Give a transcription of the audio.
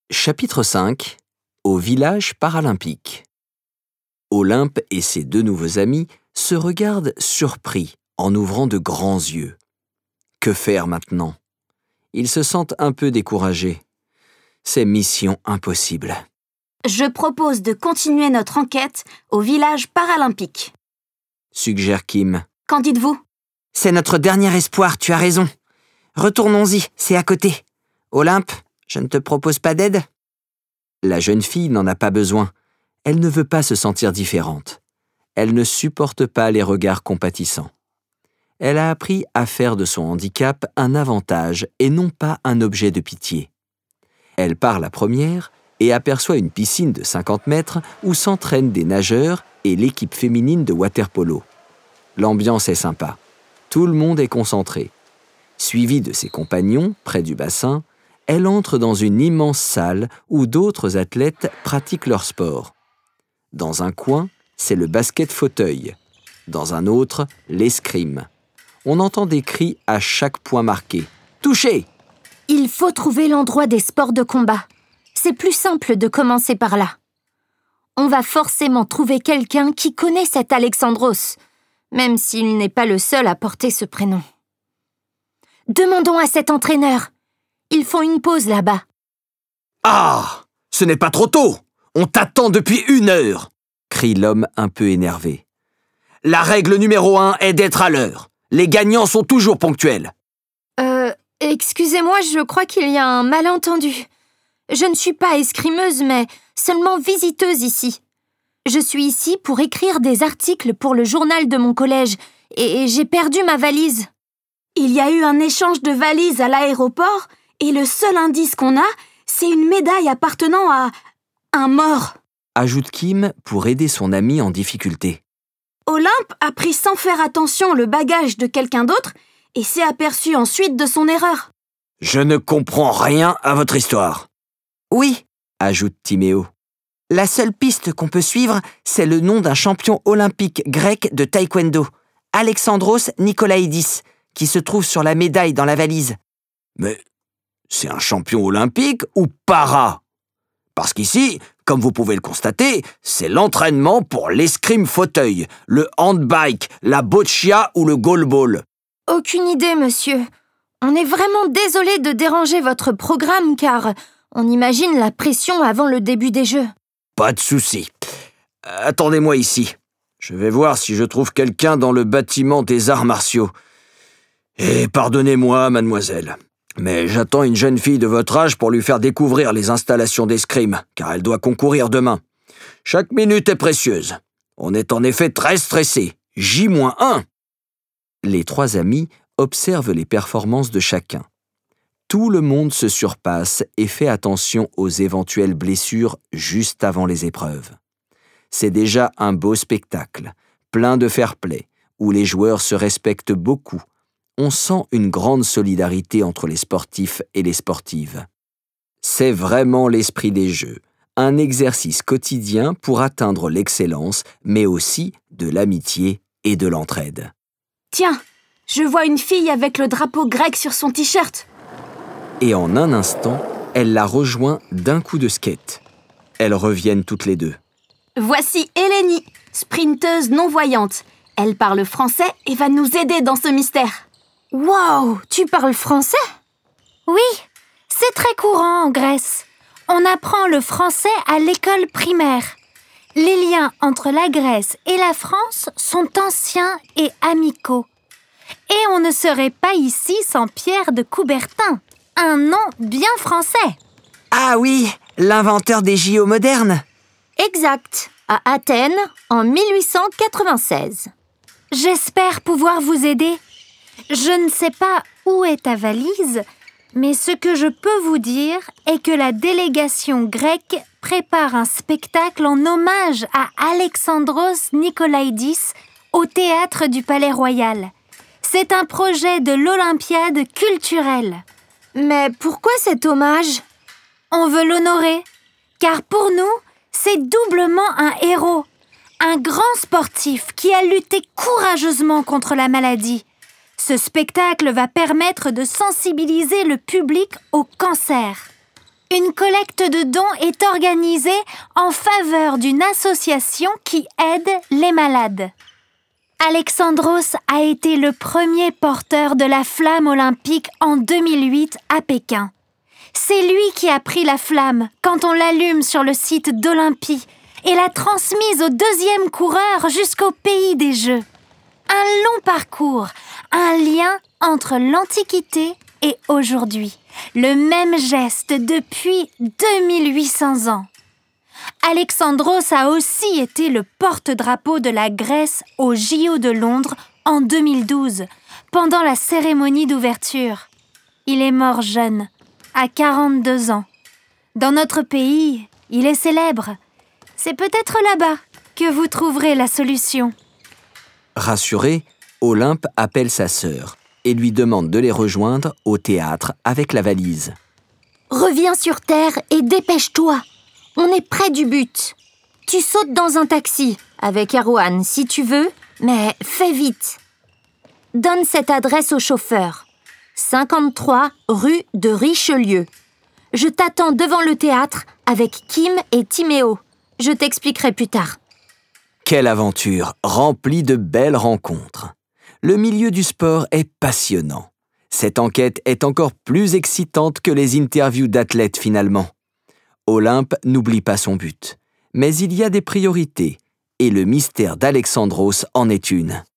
Chapitre 5. Au village paralympique. Olympe et ses deux nouveaux amis se regardent surpris en ouvrant de grands yeux. Que faire maintenant? Ils se sentent un peu découragés. C'est mission impossible. Je propose de continuer notre enquête au village paralympique. Suggère Kim. Qu'en dites-vous? C'est notre dernier espoir, tu as raison. Retournons-y, c'est à côté. Olympe, je ne te propose pas d'aide? La jeune fille n'en a pas besoin. Elle ne veut pas se sentir différente. Elle ne supporte pas les regards compatissants. Elle a appris à faire de son handicap un avantage et non pas un objet de pitié. Elle part la première et aperçoit une piscine de 50 mètres où s'entraînent des nageurs et l'équipe féminine de water-polo. L'ambiance est sympa. Tout le monde est concentré. Suivie de ses compagnons, près du bassin, elle entre dans une immense salle où d'autres athlètes pratiquent leur sport. Dans un coin, c'est le basket fauteuil. Dans un autre, l'escrime. On entend des cris à chaque point marqué. « Touché !» Il faut trouver l'endroit des sports de combat. C'est plus simple de commencer par là. On va forcément trouver quelqu'un qui connaît cet Alexandros, même s'il n'est pas le seul à porter ce prénom. Demandons à cet entraîneur. Ils font une pause là-bas. Ah! Ce n'est pas trop tôt! On t'attend depuis 1 heure! Crie l'homme un peu énervé. La règle numéro 1 est d'être à l'heure. Les gagnants sont toujours ponctuels. Excusez-moi, je crois qu'il y a un malentendu. Je ne suis pas escrimeuse, mais seulement visiteuse ici. Je suis ici pour écrire des articles pour le journal de mon collège et j'ai perdu ma valise. Il y a eu un échange de valises à l'aéroport et le seul indice qu'on a, c'est une médaille appartenant à un mort. Ajoute Kim pour aider son ami en difficulté. Olympe a pris sans faire attention le bagage de quelqu'un d'autre et s'est aperçu ensuite de son erreur. Je ne comprends rien à votre histoire. Oui, Ajoute Timéo. la seule piste qu'on peut suivre, c'est le nom d'un champion olympique grec de taekwondo, Alexandros Nikolaïdis, qui se trouve sur la médaille dans la valise. Mais c'est un champion olympique ou para? Parce qu'ici, comme vous pouvez le constater, c'est l'entraînement pour l'escrime fauteuil, le handbike, la boccia ou le goalball. Aucune idée, monsieur. On est vraiment désolé de déranger votre programme car on imagine la pression avant le début des Jeux. Pas de souci. Attendez-moi ici. Je vais voir si je trouve quelqu'un dans le bâtiment des arts martiaux. Et pardonnez-moi, mademoiselle, mais j'attends une jeune fille de votre âge pour lui faire découvrir les installations d'escrime, car elle doit concourir demain. Chaque minute est précieuse. On est en effet très stressé. J-1. Les 3 amis observent les performances de chacun. Tout le monde se surpasse et fait attention aux éventuelles blessures juste avant les épreuves. C'est déjà un beau spectacle, plein de fair-play, où les joueurs se respectent beaucoup. On sent une grande solidarité entre les sportifs et les sportives. C'est vraiment l'esprit des Jeux, un exercice quotidien pour atteindre l'excellence, mais aussi de l'amitié et de l'entraide. Tiens, je vois une fille avec le drapeau grec sur son t-shirt. Et en un instant, elle la rejoint d'un coup de skate. Elles reviennent toutes les deux. Voici Eleni, sprinteuse non-voyante. Elle parle français et va nous aider dans ce mystère. Wow, tu parles français? Oui, c'est très courant en Grèce. On apprend le français à l'école primaire. Les liens entre la Grèce et la France sont anciens et amicaux. Et on ne serait pas ici sans Pierre de Coubertin, un nom bien français. Ah oui, l'inventeur des JO modernes. Exact, à Athènes en 1896. J'espère pouvoir vous aider. Je ne sais pas où est ta valise, mais ce que je peux vous dire est que la délégation grecque prépare un spectacle en hommage à Alexandros Nikolaïdis au théâtre du Palais Royal. C'est un projet de l'Olympiade culturelle. Mais pourquoi cet hommage? On veut l'honorer, car pour nous, c'est doublement un héros, un grand sportif qui a lutté courageusement contre la maladie. Ce spectacle va permettre de sensibiliser le public au cancer. Une collecte de dons est organisée en faveur d'une association qui aide les malades. Alexandros a été le premier porteur de la flamme olympique en 2008 à Pékin. C'est lui qui a pris la flamme quand on l'allume sur le site d'Olympie et l'a transmise au deuxième coureur jusqu'au pays des Jeux. Un long parcours, un lien entre l'Antiquité et aujourd'hui. Le même geste depuis 2800 ans. Alexandros a aussi été le porte-drapeau de la Grèce aux JO de Londres en 2012, pendant la cérémonie d'ouverture. Il est mort jeune, à 42 ans. Dans notre pays, il est célèbre. C'est peut-être là-bas que vous trouverez la solution. Rassuré, Olympe appelle sa sœur et lui demande de les rejoindre au théâtre avec la valise. Reviens sur Terre et dépêche-toi. On est près du but. Tu sautes dans un taxi, avec Erwan si tu veux, mais fais vite. Donne cette adresse au chauffeur. 53 rue de Richelieu. Je t'attends devant le théâtre avec Kim et Timéo. Je t'expliquerai plus tard. Quelle aventure, remplie de belles rencontres. Le milieu du sport est passionnant. Cette enquête est encore plus excitante que les interviews d'athlètes finalement. Olympe n'oublie pas son but, mais il y a des priorités, et le mystère d'Alexandros en est une.